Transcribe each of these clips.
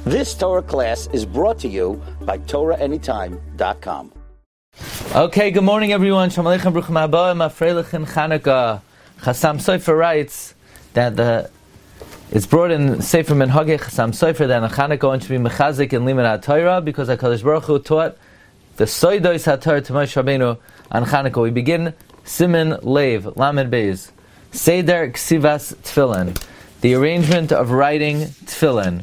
This Torah class is brought to you by TorahAnytime.com. Okay, good morning everyone. Shalom Aleichem, Bruchim Haba, Mafrelich in Chanukah. Chassam Sofer writes that it's brought in Sefer Minhagei Chassam Sofer that on Chanukah one should be mechazik in Limud HaTorah because HaKadosh Baruch Hu taught the Soidos HaTorah to Moshe Rabbeinu on Chanukah. We begin Siman Lev, Lamed Beis. Seder Ksivas Tefillin, the arrangement of writing Tefillin.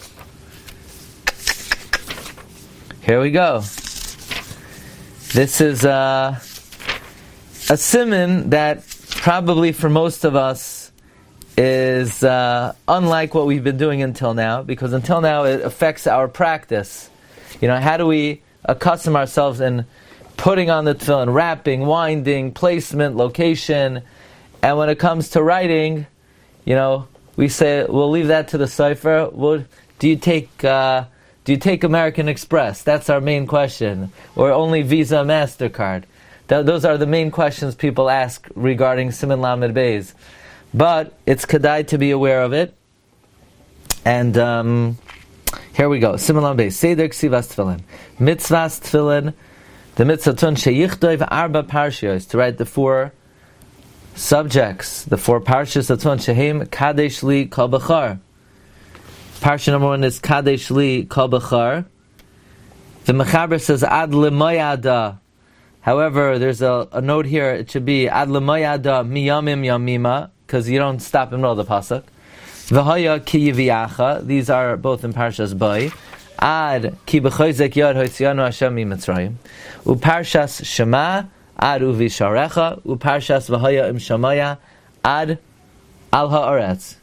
Here we go. This is a siman that probably for most of us is unlike what we've been doing until now, because until now it affects our practice. You know, how do we accustom ourselves in putting on the tefillin, wrapping, winding, placement, location, and when it comes to writing, you know, we say we'll leave that to the cipher. Do you take American Express? That's our main question. Or only Visa, MasterCard? Those are the main questions people ask regarding Siman Lamed Beis. But it's kedai to be aware of it. And here we go. Siman Lamed Beis. Seder Ksivas Tefillin. Mitzvahs Tefillin. The mitzvah tun sheyichtoiv arba parshios. To write the four subjects. The four parshas of tun shehem kadesh li kol b'char. Parsha number 1 is Kadesh Li Kol B'char. The Mechaber says Ad L'Moyada. However, there's a note here. It should be Ad L'Moyada Miyamim Yamima, because you don't stop in the middle of the pasuk. V'Haya Ki Yiviyacha. These are both in Parshas Bay. Ad Ki B'Choizek Yod Hoitziyanu Hashem Mitzrayim. Uparshas Shema Ad Uvisharecha. Uparshas V'Haya Im Shamaya Ad Al Haaretz.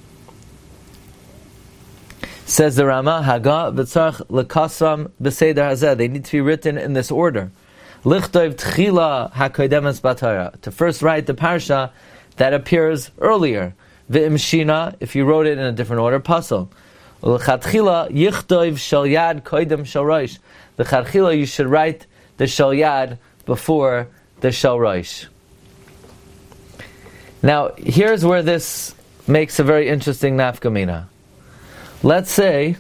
Says the Rama, Haga v'tzarch lekasram b'seder hazeh. They need to be written in this order. Lichtov tchila hakodemes b'Torah. To first write the parsha that appears earlier. V'im shina, if you wrote it in a different order, pasal. L'chatchila yichtov shel yad koidem shel roish. L'chatchila you should write the shel yad before the shel roish. Now, here's where this makes a very interesting nafkamina. Let's say,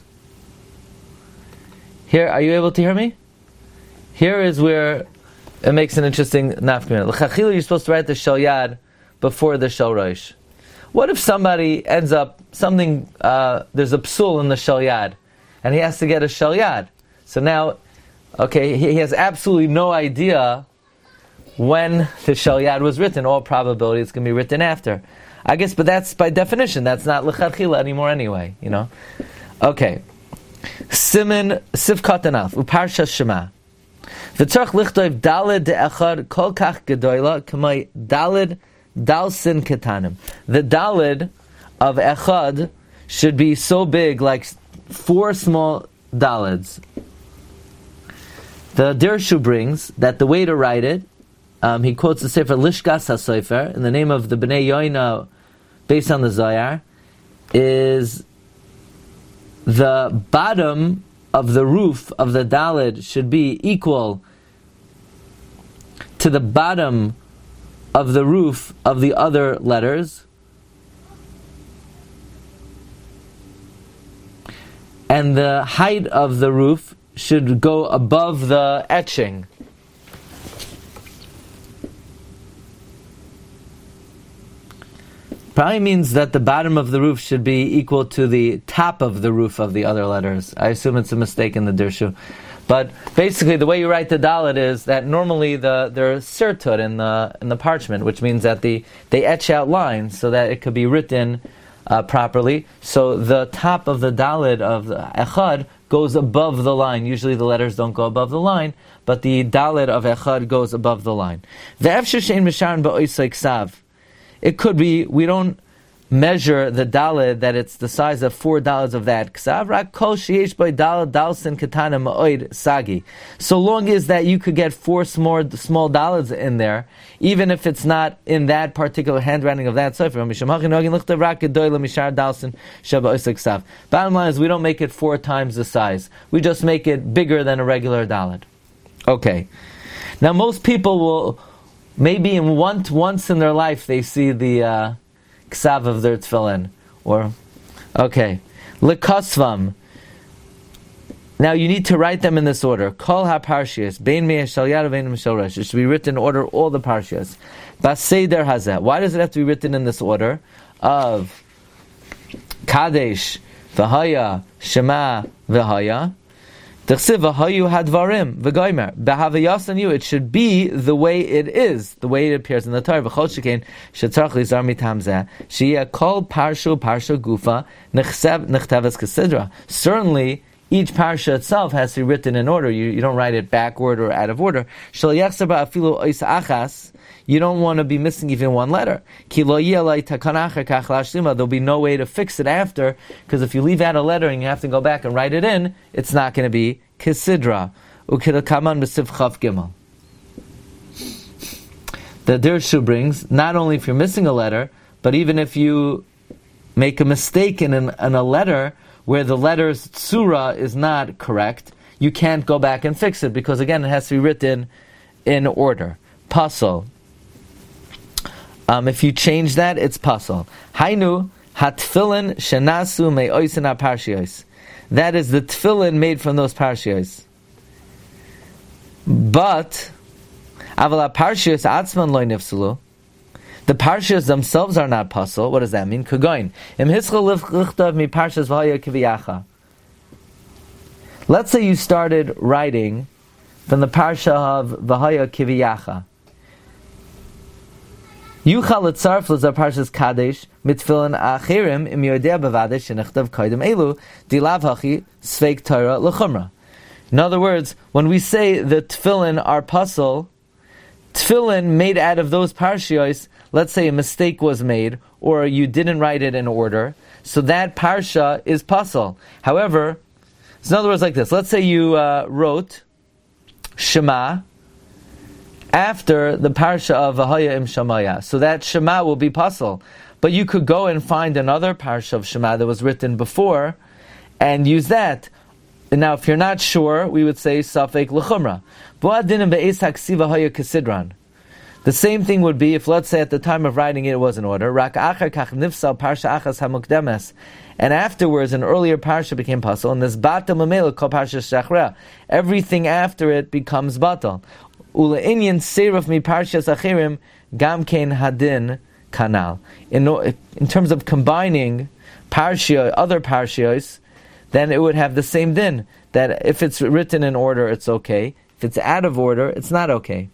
here, are you able to hear me? Here is where it makes an interesting nafkamina. L'chachila, you're supposed to write the shel yad before the shel roish. What if somebody ends up, there's a psul in the shel yad, and he has to get a shel yad. So now, okay, he has absolutely no idea when the shel yad was written. All probability it's going to be written after. I guess, but that's by definition, that's not l'chadchila anymore anyway, you know. Okay. Siman Sivkat Anaf, Uparshas Shema. V'tzarch lichtoiv dalid de'echad kol kach gedoyla k'may dalid dalsin ketanim. The dalid of echad should be so big, like 4 small dalids. The Dirshu brings that the way to write it, he quotes the Sefer Lishkas HaSofer in the name of the Bnei Yoina, based on the Zohar, is the bottom of the roof of the Dalid should be equal to the bottom of the roof of the other letters, and the height of the roof should go above the etching. Probably means that the bottom of the roof should be equal to the top of the roof of the other letters. I assume it's a mistake in the Dirshu. But basically the way you write the Dalet is that normally there's sirtut in the parchment, which means that they etch out lines so that it could be written properly. So the top of the Dalet of the Echad goes above the line. Usually the letters don't go above the line, but the Dalet of Echad goes above the line. It could be, we don't measure the dalid that it's the size of 4 dalids of that ksav. Rak kol sheyesh by dalid dalsin katana ma'oid sagi. So long as that you could get 4 small dalids in there, even if it's not in that particular handwriting of that sefer. Bottom line is we don't make it 4 times the size. We just make it bigger than a regular dalid. Okay. Now most people will, maybe in once in their life they see the ksav of their tefillin. Or, okay. Lekasvam. Now you need to write them in this order. Kol ha-parshiyos, bein mei shel yad vein shel rosh. It should be written in order, all the parshiyos. Baseder hazeh. Why does it have to be written in this order? Of Kadesh, V'haya, Shema, V'haya. T'chsiv v'hayu hadvarim v'goymer. B'havayasan you. It should be the way it is, the way it appears in the Torah. V'chol shekain shetzarach lizar mitam zeh. Sheyeh kol parshu gufa nechteves kesidra. Certainly, each parsha itself has to be written in order. You don't write it backward or out of order. You don't want to be missing even one letter. There'll be no way to fix it after, because if you leave out a letter and you have to go back and write it in, it's not going to be kisidra. The Dirshu brings, not only if you're missing a letter, but even if you make a mistake in a letter, where the letter's tsura is not correct, you can't go back and fix it, because again, it has to be written in order. Pasal. If you change that, it's pasal. Hainu hatfilin shenasu me'oisin ha-parshiyos. That is the tefillin made from those parshiyos. But aval ha-parshiyos atzman lo nifsulu. The parshas themselves are not pasal. What does that mean? Kagoin. Im hischel lichtav mi parshas v'haya kiviyacha. Let's say you started writing from the parsha of v'haya kiviyacha. Yuchal etzarf l'zar parshas kadesh mitfilin achirim im yodea b'vadesh shenichtav koydem elu dilav hachi sveik Torah l'chumra. In other words, when we say the tefillin are pasal, tefillin made out of those parshiyos, let's say a mistake was made, or you didn't write it in order, so that parsha is pasal. However, so in other words like this, let's say you wrote Shema after the parsha of V'haya im Shamaya, so that Shema will be pasal. But you could go and find another parsha of Shema that was written before, and use that. And now if you're not sure, we would say Safek L'chumra. The same thing would be if, let's say, at the time of writing it was in order. And afterwards, an earlier parsha became pasal, and this batal mamela called parsha shachra. Everything after it becomes batal. Uleinyan serif mi parshas achirim gamkein hadin kanal. In terms of combining other parshios, then it would have the same din. That if it's written in order, it's okay. If it's out of order, it's not okay.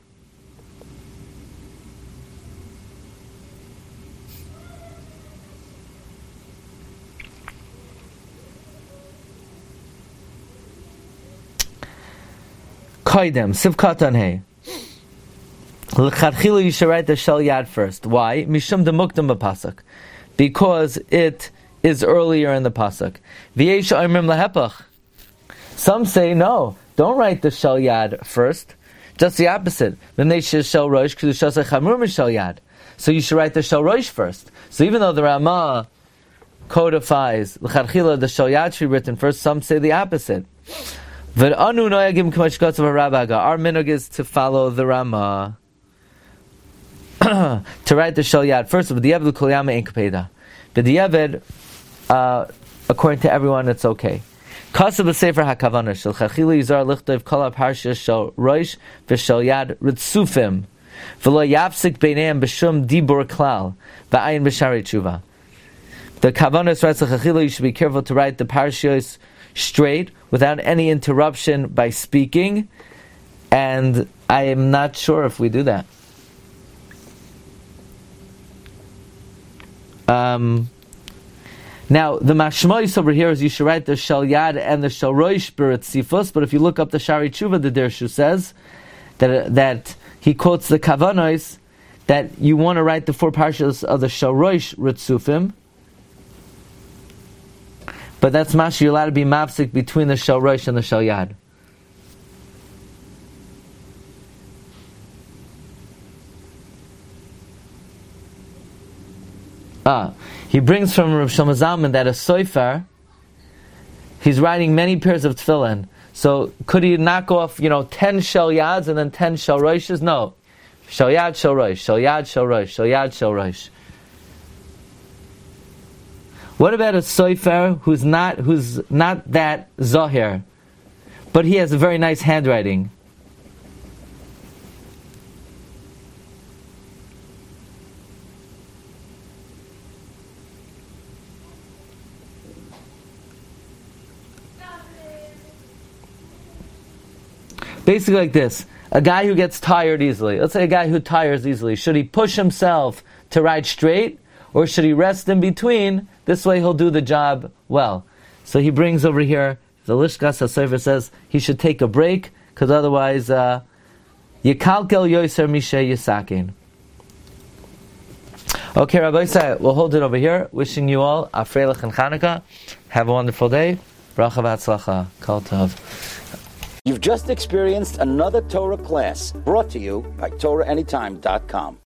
Kaidem, Sivkatan Hey. L'chadchila, you should write the shel yad first. Why? Mishum demukdam b'pasuk. Because it is earlier in the pasuk. V'yesh oimrim lahepach. Some say, no, don't write the shel yad first. Just the opposite. Shel rosh, shel yad. So you should write the shel rosh first. So even though the Ramah codifies l'chadchila, the shel yad should be written first, some say the opposite. Our minhag is to follow the Ramah. To write the shel yad first, but the Yeved kol yama ein kapeda. But the Yeved, according to everyone, it's okay. Kasav b'sefer hakavana shel chachila yizar lichtov kol haparsha shel rosh v'shel yad ritzufim v'lo yafsik beineim b'shum dibur klal v'ayin b'sharei tshuva. The kavanah writes the chachila. You should be careful to write the parshiyos straight, without any interruption by speaking, and I am not sure if we do that. Now, the mashmois over here is you should write the shel yad and the shel rosh b'ritzifus, but if you look up the Shari Tshuva, the Dirshu says that he quotes the kavanos that you want to write the four parshas of the shel rosh ritzufim, but that's mash, you're allowed to be mafsik between the shel rosh and the shel yad. He brings from Rav Shlomo Zalman that a sofer, he's writing many pairs of tefillin. So could he knock off, 10 shel yads and then 10 shel roshes? No. Shel yad, shel rosh, shel yad, shel rosh, shel yad, shel rosh. What about a sofer who's not that zahir? but he has a very nice handwriting. Basically like this, a guy who gets tired easily, let's say a guy who tires easily, should he push himself to ride straight, or should he rest in between? This way he'll do the job well. So he brings over here, the Lishkas HaSofer says he should take a break, because otherwise, Yikalkel Yoser Mishe Yisakin. Okay, Rabbi Isai, we'll hold it over here. Wishing you all a Freilich and Chanukah. Have a wonderful day. Bracha v'atzlacha. Kol tov. You've just experienced another Torah class brought to you by TorahAnytime.com.